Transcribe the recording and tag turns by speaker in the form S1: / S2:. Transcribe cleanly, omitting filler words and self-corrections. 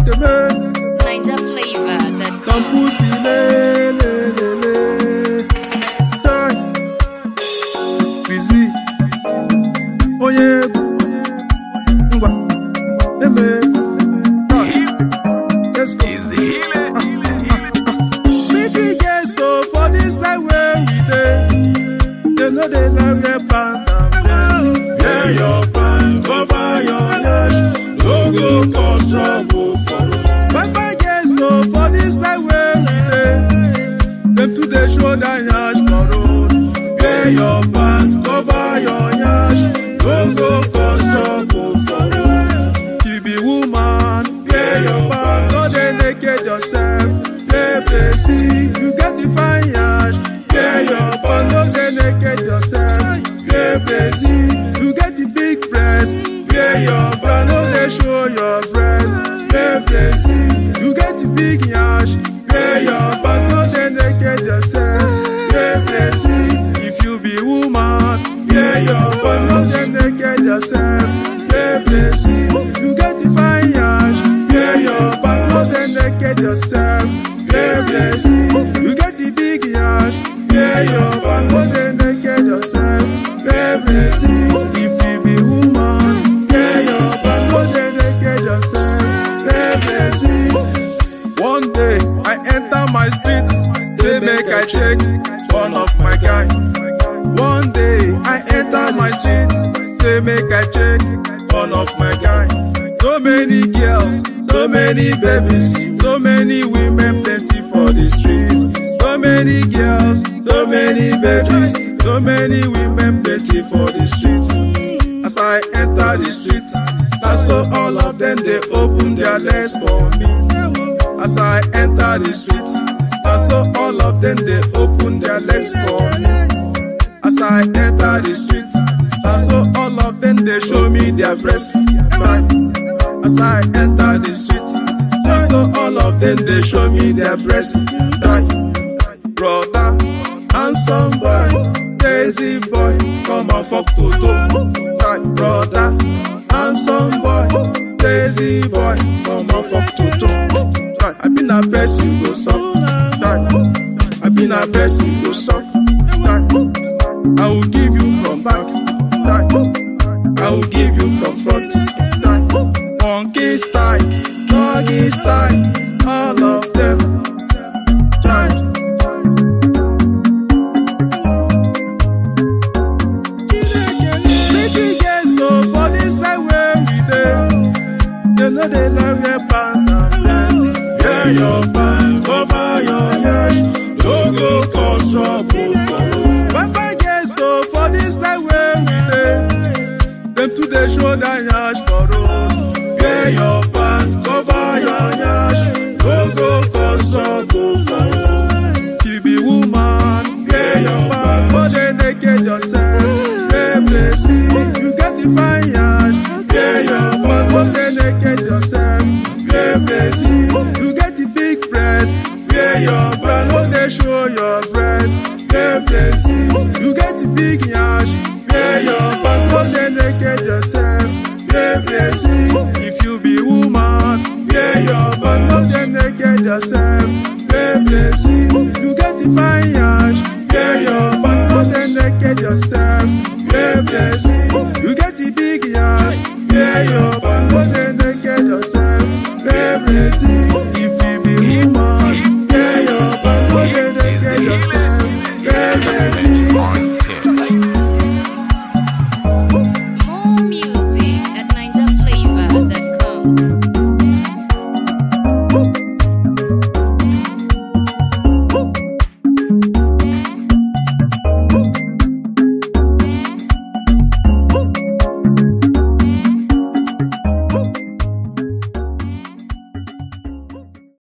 S1: Ninja flavor that
S2: Campus busy. Oh yeah. Let's go. Pretty girls, so for this life where we dey, they know they love your pants and friends. Wear your pants, cover your head, no go cause trouble for road. Bye girls, so for this life where we dey, them to the show that yash for road. Wear your pants, cover your yash, no go cause trouble for road. You be woman, wear your pants, no dey naked yourself. You get the fine yash, wear your pants, no dey naked yourself. You get the big breast, wear your pants, no dey show your breast. You get the big yash, wear your pants, no dey naked yourself. If you be woman, wear your pants, no dey naked yourself. You get the fine yash, wear your pants, no dey naked yourself. You get the big yash, wear your pants, no dey naked yourself. If you be woman, wear your pants, no dey naked yourself. One day I enter my street, they make I check one of my guy. One day I enter my street, they make I check one of my guy. So many girls, so many babies, so many women plenty for the street. So many girls, so many babies, so many women plenty for the street. As I enter the street, that's so all of them they open their legs for me. As I enter the street, that's so all of them they open their legs for me. As I enter the street, that's so all of them they show me their breath. As I enter the street, that's so all of them they show me their breast. Brother, handsome boy, lazy boy, come and fuck Toto. Brother, handsome boy, lazy boy, come and fuck Toto. I been a bet you go soft. I been a bet you go soft. I will give you from back. I will give you from front. Monkey style, doggy style, all of them. Pretty girls, so for this life where we dey, they know they love